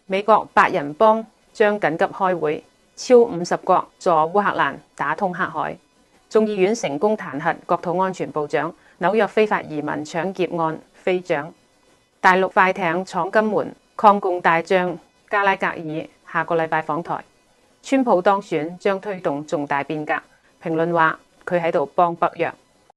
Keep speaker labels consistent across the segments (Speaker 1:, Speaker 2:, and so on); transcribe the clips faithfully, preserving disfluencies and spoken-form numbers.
Speaker 1: 美國八人幫將緊急開會，超五十國助烏克蘭打通黑海。眾議院成功彈劾國土安全部長，紐約非法移民搶劫案飛漲。大陸快艇闖金門，抗共大將加拉格爾下個禮拜訪台。川普當選將推動重大變革，評論話佢喺度幫北約。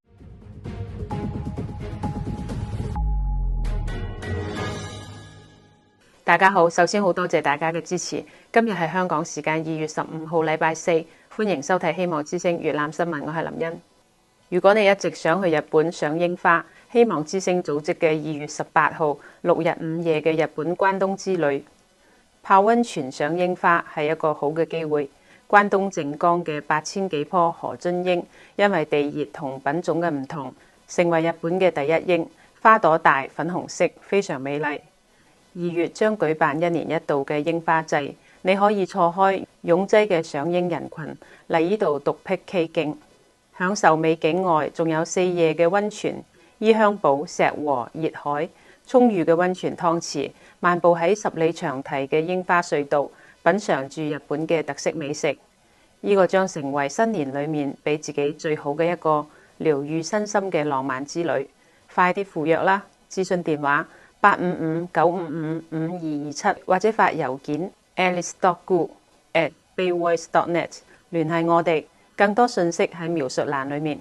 Speaker 1: 大家好，首先好多謝大家嘅支持。今日係香港時間二月十五號禮拜四，歡迎收睇希望之聲粵覽新聞，我係林茵。如果你一直想去日本賞櫻花，希望之聲組織嘅二月十八號六日五夜嘅日本關東之旅，泡溫泉賞櫻花係一個好嘅機會。關東靜岡嘅八千幾棵河津櫻，因為地熱同品種嘅唔同，成為日本嘅第一櫻，花朵大，粉紅色，非常美麗。二月將舉辦一年一度嘅櫻花祭，你可以錯開擁擠嘅賞櫻人群嚟呢度獨辟蹊徑，享受美景外，仲有四夜嘅溫泉，伊香保石和熱海，充裕嘅溫泉湯池，漫步喺十里長堤嘅櫻花隧道，品嚐住日本嘅特色美食。呢、這個將成為新年裏面俾自己最好嘅一個療愈身心嘅浪漫之旅。快啲赴約啦！諮詢電話八五五九五五五二二七，或者發郵件 alice dot gu at bayvoice dot net 聯繫我哋。更多信息喺描述欄裏面。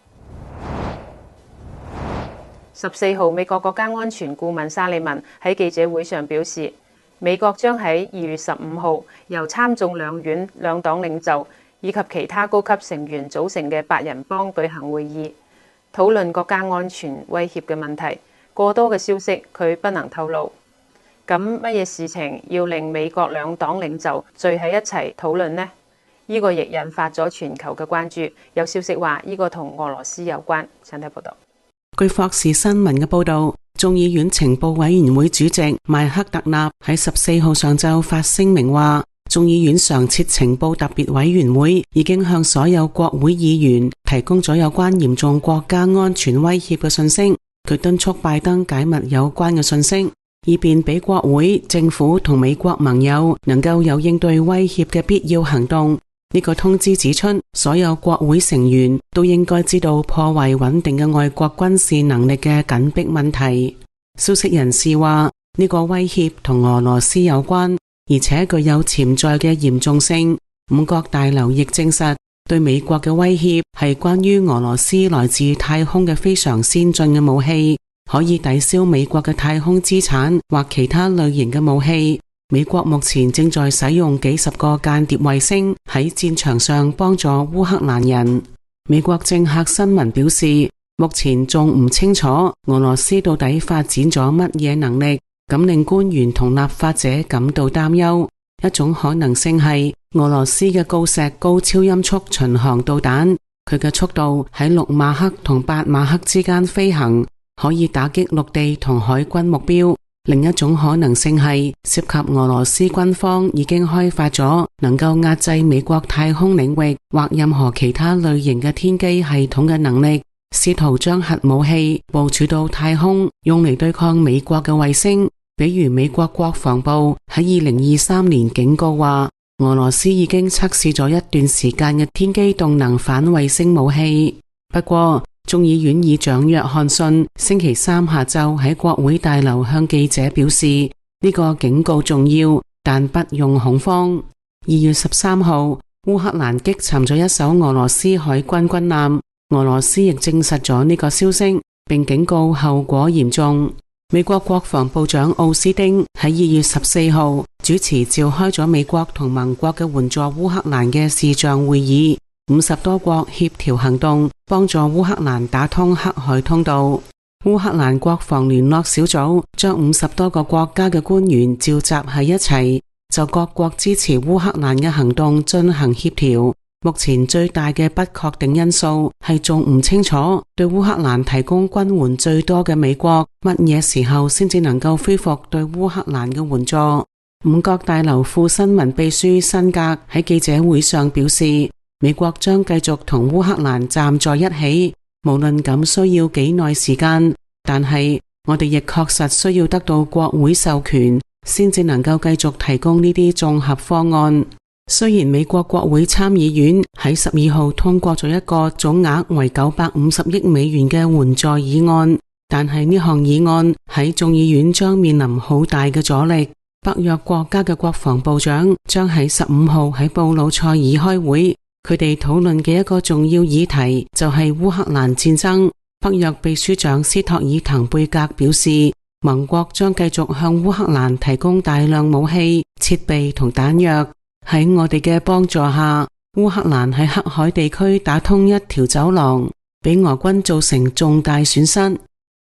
Speaker 1: 十四號，美國國家安全顧問沙利文喺記者會上表示，美國將喺二月十五號由參眾兩院兩黨領袖以及其他高級成員組成嘅八人幫舉行會議，討論國家安全威脅嘅問題。過多嘅消息佢不能透露。咁乜嘢事情要令美國兩黨領袖聚喺一齊討論呢？呢、這個亦引發咗全球嘅關注。有消息話呢個同俄羅斯有關。請睇報道。
Speaker 2: 據霍士新聞嘅報道，眾議院情報委員會主席邁克特納喺十四號上晝發聲明話，眾議院常設情報特別委員會已經向所有國會議員提供咗有關嚴重國家安全威脅嘅信息。佢敦促拜登解密有關嘅信息，以便俾國會、政府同美國盟友能夠有應對威脅嘅必要行動。呢個通知指出，所有國會成員都應該知道破壞穩定嘅外國軍事能力嘅緊迫問題。消息人士話，呢個威脅同俄羅斯有關，而且具有潛在嘅嚴重性。五角大樓亦證實，對美國嘅威脅係關於俄羅斯來自太空嘅非常先進嘅武器，可以抵消美國嘅太空資產或其他類型嘅武器。美國目前正在使用幾十個間諜衛星喺戰場上幫助烏克蘭人。美國政客新聞表示，目前仲唔清楚俄羅斯到底發展咗乜嘢能力，咁令官員同立法者感到擔憂。一種可能性係俄羅斯嘅鋯石高超音速巡航導彈，佢嘅速度喺六馬赫同八馬赫之間飛行，可以打擊陸地同海軍目標。另一種可能性係涉及俄羅斯軍方已經開發咗能夠壓制美國太空領域或任何其他類型嘅天基系統嘅能力，試圖將核武器部署到太空，用嚟對抗美國嘅衛星。比如美國國防部喺二零二三年警告話，俄羅斯已經測試咗一段時間嘅天基動能反衛星武器。不過眾議院議長約翰遜星期三下晝喺國會大樓向記者表示，呢個警告重要，但不用恐慌。二月十三號，烏克蘭擊沉咗一艘俄羅斯海軍軍艦，俄羅斯亦證實咗呢個消息，並警告後果嚴重。美國國防部長奧斯汀喺二月十四號主持召開咗美國同盟國嘅援助烏克蘭嘅視像會議，五十多國協調行動，幫助烏克蘭打通黑海通道。烏克蘭國防聯絡小組將五十多個國家嘅官員召集喺一齊，就各國支持烏克蘭嘅行動進行協調。目前最大嘅不確定因素係仲唔清楚對烏克蘭提供軍援最多嘅美國乜嘢時候先至能夠恢復對烏克蘭嘅援助。五角大樓副新聞秘書辛格喺記者會上表示，美國將繼續同烏克蘭站在一起，無論咁需要幾耐時間，但係我哋亦確實需要得到國會授權， 先至能夠繼續提供呢啲綜合方案。雖然美國國會參議院喺十二號通過咗一個總額為九百五十億美元嘅援助議案，但係呢項議案喺眾議院將面臨好大嘅阻力。北約國家嘅國防部長將喺十五號喺布魯塞爾開會，佢哋討論嘅一個重要議題就係烏克蘭戰爭。北約秘書長斯托爾滕貝格表示，盟國將繼續向烏克蘭提供大量武器、設備同彈藥。喺我哋嘅幫助下，烏克蘭喺黑海地區打通一條走廊，俾俄軍造成重大損失。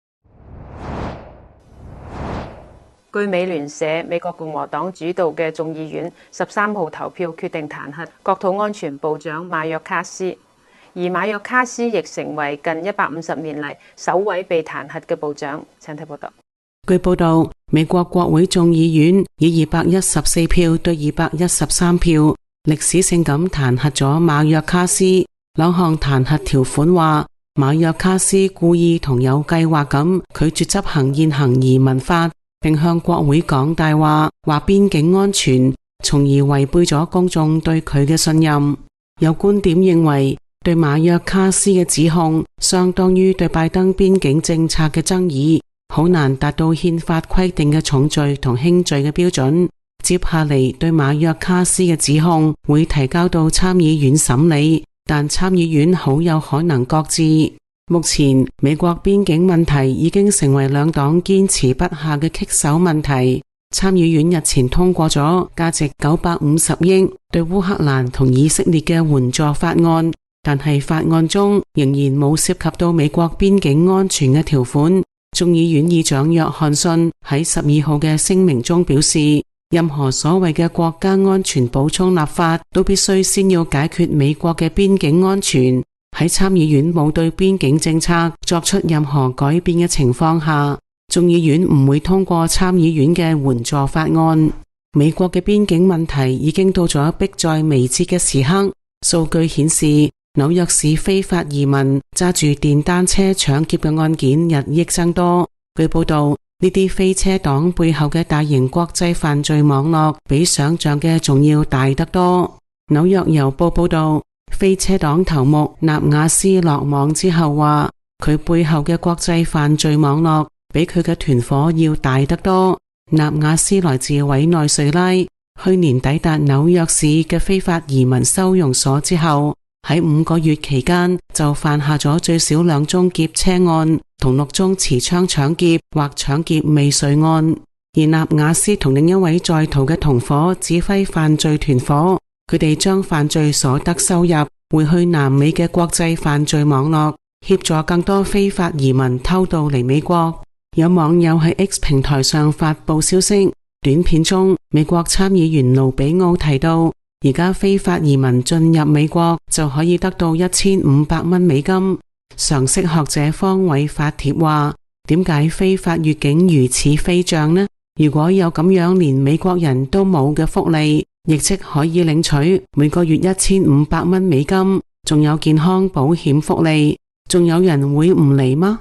Speaker 1: 據美聯社，美國共和黨主導嘅眾議院十三號投票決定彈劾國土安全部長馬約卡斯，而馬約卡斯亦成為近一百五十年嚟首位被彈劾嘅部長。請睇報道。
Speaker 2: 據報道，美國國會眾議院以二百一十四票對二百一十三票，歷史性咁彈劾咗馬約卡斯。兩項彈劾條款話，馬約卡斯故意同有計劃咁拒絕執行現行移民法，並向國會講大話，話邊境安全，從而違背咗公眾對佢嘅信任。有觀點認為，對馬約卡斯嘅指控相當於對拜登邊境政策嘅爭議，好難達到憲法規定嘅重罪同輕罪嘅標準。接下嚟對馬約卡斯嘅指控會提交到參議院審理，但參議院好有可能擱置。目前美國邊境問題已經成為兩黨堅持不下嘅棘手問題。參議院日前通過咗價值九百五十億對烏克蘭同以色列嘅援助法案，但係法案中仍然冇涉及到美國邊境安全嘅條款。眾議院議長約翰遜喺十二號嘅聲明中表示，任何所謂嘅國家安全補充立法都必須先要解決美國嘅邊境安全。喺參議院冇對邊境政策作出任何改變嘅情況下，眾議院唔會通過參議院嘅援助法案。美國嘅邊境問題已經到咗迫在眉睫嘅時刻。數據顯示，紐約市非法移民揸住電單車搶劫嘅案件日益增多。據報道，呢啲飛車黨背後嘅大型國際犯罪網絡比想象嘅仲要大得多。紐約郵報報道，飛車黨頭目納瓦斯落網之後話，佢背後嘅國際犯罪網絡比佢嘅團伙要大得多。納瓦斯來自委內瑞拉，去年抵達紐約市嘅非法移民收容所之後，喺五個月期間就犯下咗最少兩宗劫車案同六宗持槍搶劫或搶劫未遂案。而納瓦斯同另一位在逃嘅同伙指揮犯罪團伙，佢哋將犯罪所得收入匯去南美嘅國際犯罪網絡，協助更多非法移民偷渡嚟美國。有網友喺 X 平台上發佈消息，短片中美國參議員盧比奧提到，而家非法移民進入美國就可以得到一千五百蚊美金。常識學者方偉發帖話，點解非法越境如此飛漲呢？如果有咁樣連美國人都冇嘅福利，亦即可以領取每個月一千五百蚊美金，仲有健康保險福利，仲有人會唔嚟嗎？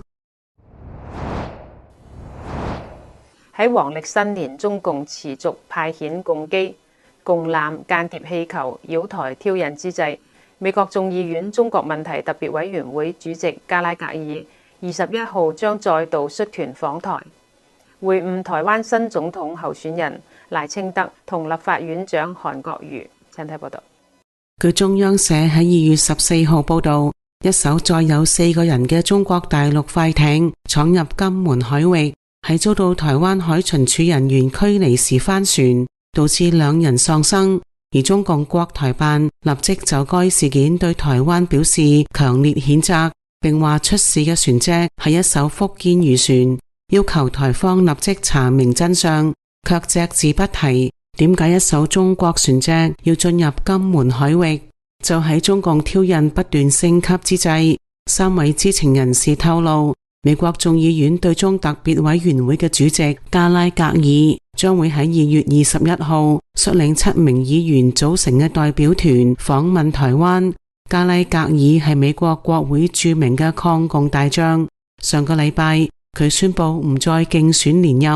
Speaker 1: 喺黃曆新年，中共持續派遣共機、共艦、間諜氣球擾台挑釁之際，美國眾議院中國問題特別委員會主席加拉格爾二十一號將再度率團訪台，會晤台灣新總統候選人賴清德同立法院長韓國瑜。請睇報道。
Speaker 2: 據中央社喺二月十四號報道，一艘載有四個人嘅中國大陸快艇闖入金門海域，喺遭到台灣海巡署人員驅離時翻船，導致兩人喪生。而中共國台辦立即就該事件對台灣表示強烈譴責，並話出事嘅船隻係一艘福建漁船，要求台方立即查明真相，卻隻字不提點解一艘中國船隻要進入金門海域。就喺中共挑釁不斷升級之際，三位知情人士透露，美國眾議院對中特別委員會嘅主席加拉格爾將會喺二月二十一號率領七名議員組成嘅代表團訪問台灣。加拉格爾係美國國會著名嘅抗共大將，上個禮拜佢宣布唔再競選連任，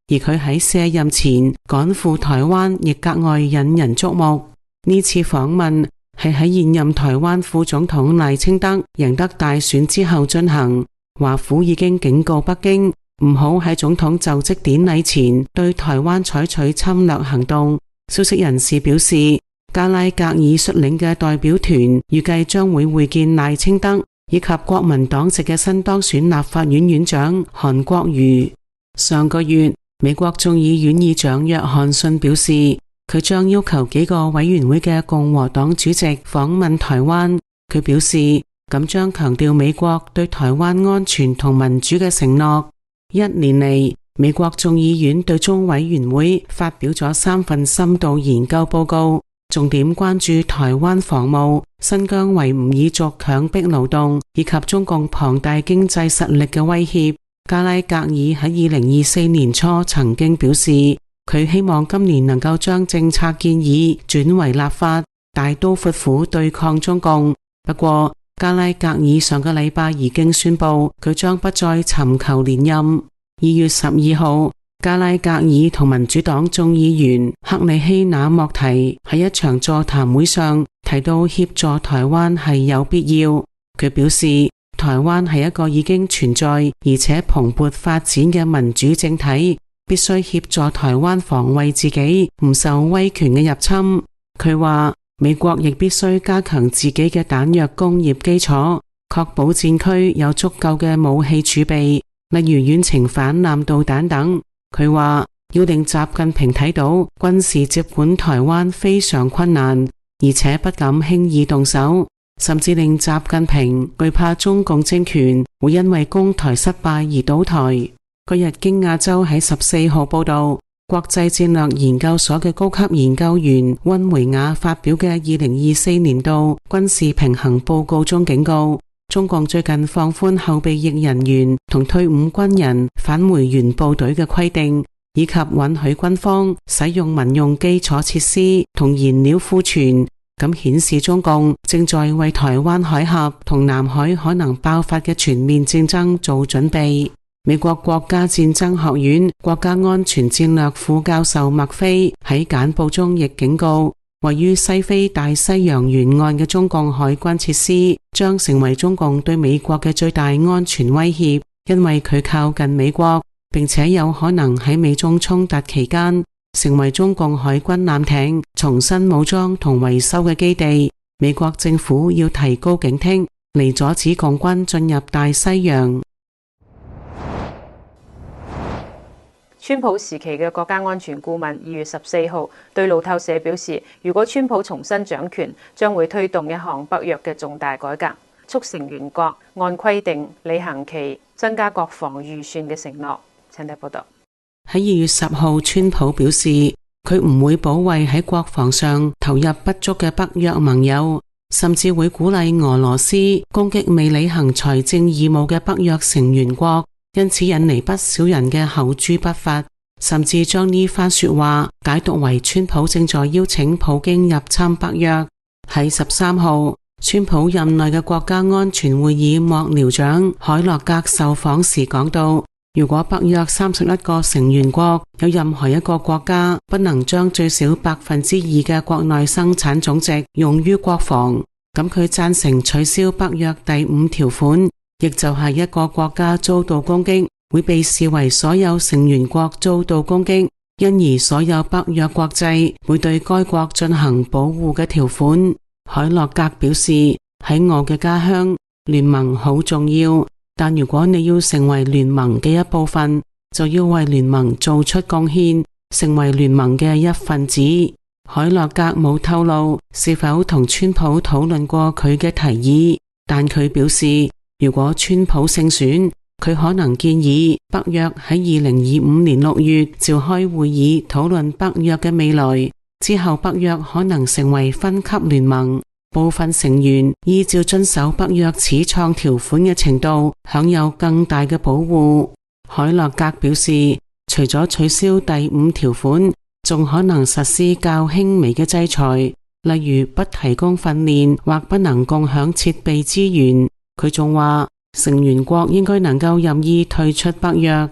Speaker 2: 而佢喺卸任前趕赴台灣亦格外引人矚目。呢次訪問係喺現任台灣副總統賴清德贏得大選之後進行。華府已經警告北京唔好喺總統就職典禮前對台灣採取侵略行動。消息人士表示，加拉格爾率領嘅代表團預計將會會見賴清德以及國民黨籍嘅新當選立法院院長韓國瑜。上個月，美國眾議院議長約翰遜表示，佢將要求幾個委員會嘅共和黨主席訪問台灣。佢表示，咁將強調美國對台灣安全同民主嘅承諾。一年嚟，美國眾議院對中委員會發表咗三份深度研究報告，重點關注台灣防務、新疆維吾爾族強迫勞動以及中共龐大經濟實力嘅威脅。加拉格爾喺二零二四年初曾經表示，佢希望今年能夠將政策建議轉為立法，大刀闊斧對抗中共。不過，加拉格爾上個禮拜已經宣布，佢將不再尋求連任。二月十二號，加拉格爾同民主黨眾議員克里希那莫提喺一場座談會上提到協助台灣係有必要。佢表示，台灣係一個已經存在而且蓬勃發展嘅民主政體，必須協助台灣防衛自己唔受威權嘅入侵。佢話，美國亦必須加強自己嘅彈藥工業基礎，確保戰區有足夠嘅武器儲備，例如遠程反艦導彈等。佢話，要令習近平睇到軍事接管台灣非常困難，而且不敢輕易動手，甚至令習近平懼怕中共政權會因為攻台失敗而倒台。個日經亞洲喺十四號報道，國際戰略研究所嘅高級研究員溫維亞發表嘅二零二四年度軍事平衡報告中警告，中共最近放寬後備役人員同退伍軍人返回原部隊嘅規定，以及允許軍方使用民用基礎設施同燃料庫存，咁顯示中共正在為台灣海峽同南海可能爆發嘅全面戰爭做準備。美國國家戰爭學院國家安全戰略副教授麥菲喺簡報中亦警告，位於西非大西洋沿岸嘅中共海軍設施將成為中共對美國嘅最大安全威脅，因為佢靠近美國，並且有可能喺美中衝突期間成為中共海軍艦艇重新武裝同維修嘅基地。美國政府要提高警惕，嚟阻止共軍進入大西洋。
Speaker 1: 川普時期嘅國家安全顧問二月十四號對路透社表示，如果川普重新掌權，將會推動一項北約嘅重大改革，促成員國按規定履行其增加國防預算嘅承諾。請睇報道。
Speaker 2: 喺二月十號，川普表示佢唔會保衛喺國防上投入不足嘅北約盟友，甚至會鼓勵俄羅斯攻擊未履行財政義務嘅北約成員國。因此引嚟不少人嘅口誅筆伐，甚至將呢番說話解讀為川普正在邀請普京入侵北約。喺十三號，川普任內嘅國家安全會議幕僚長海洛格受訪時講到，如果北約三十一個成員國有任何一個國家不能將最少百分之二嘅國內生產總值用於國防，咁佢贊成取消北約第五條款，亦就係一個國家遭到攻擊會被視為所有成員國遭到攻擊，因而所有北約國際會對該國進行保護嘅條款。海洛格表示，喺我嘅家鄉，聯盟好重要，但如果你要成為聯盟嘅一部分，就要為聯盟做出貢獻，成為聯盟嘅一份子。海洛格冇透露是否同川普討論過佢嘅提議，但佢表示，如果川普勝選，佢可能建議北約喺二零二五年六月召開會議討論北約嘅未來，之後北約可能成為分級聯盟，部分成員依照遵守北約始創條款嘅程度享有更大嘅保護。海洛格表示，除咗取消第五條款，仲可能實施較輕微嘅制裁，例如不提供訓練或不能共享設備資源。佢仲話，成員國應該能夠任意退出北約。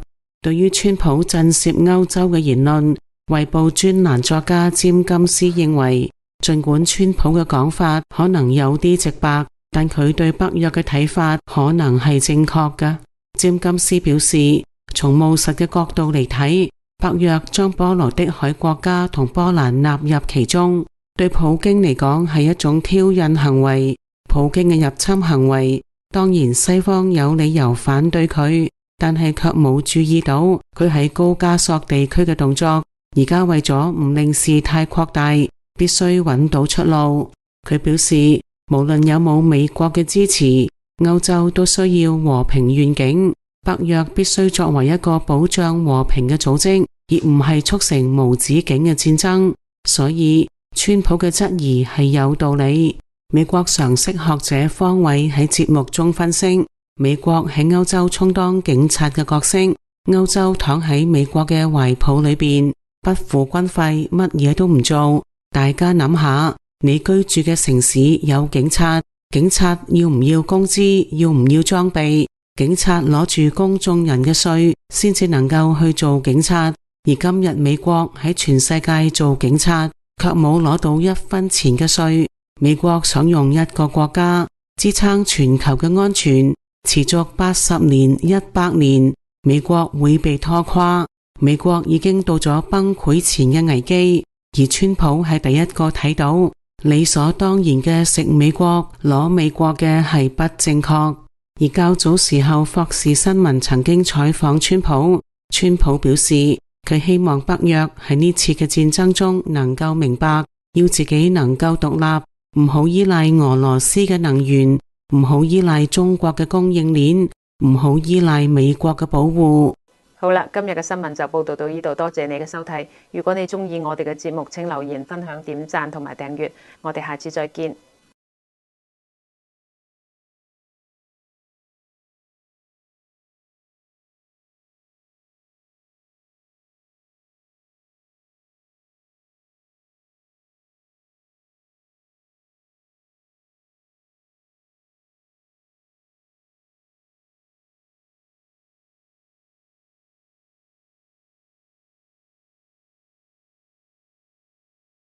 Speaker 2: 對於川普震懾歐洲嘅言論，衛報專欄作家詹金斯認為，儘管川普嘅講法可能有啲直白，但佢對北約嘅睇法可能係正確嘅。詹金斯表示，從務實嘅角度嚟睇，北約將波羅的海國家同波蘭納入其中，對普京嚟講係一種挑釁行為。普京嘅入侵行為，當然西方有理由反對佢，但係卻冇注意到佢喺高加索地區嘅動作。而家為咗唔令事態擴大，必須揾到出路。佢表示，無論有冇美國嘅支持，歐洲都需要和平願景。北約必須作為一個保障和平嘅組織，而唔係促成無止境嘅戰爭。所以，川普嘅質疑係有道理。美國常識學者方偉喺節目中分析，美國喺歐洲充當警察嘅角色，歐洲躺喺美國嘅懷抱裏邊，不付軍費，乜嘢都唔做。大家諗下，你居住嘅城市有警察，警察要唔要工資，要唔要裝備？警察攞住公眾人嘅稅，先至能夠去做警察。而今日美國喺全世界做警察，卻冇攞到一分錢嘅稅。美國想用一個國家支撐全球嘅安全，持續八十年、一百年，美國會被拖垮。美國已經到咗崩潰前嘅危機，而川普係第一個睇到，理所當然嘅食美國、攞美國嘅係不正確。而較早時候，霍士新聞曾經採訪川普，川普表示佢希望北約喺呢次嘅戰爭中能夠明白，要自己能夠獨立，唔好依賴俄羅斯嘅能源，唔好依賴中國嘅供應鏈，唔好依賴美國嘅保護。
Speaker 1: 好啦，今日嘅新聞就報道到呢度，多謝你嘅收睇。如果你鍾意我哋嘅節目，請留言、分享、點讚同埋訂閱。我哋下次再見。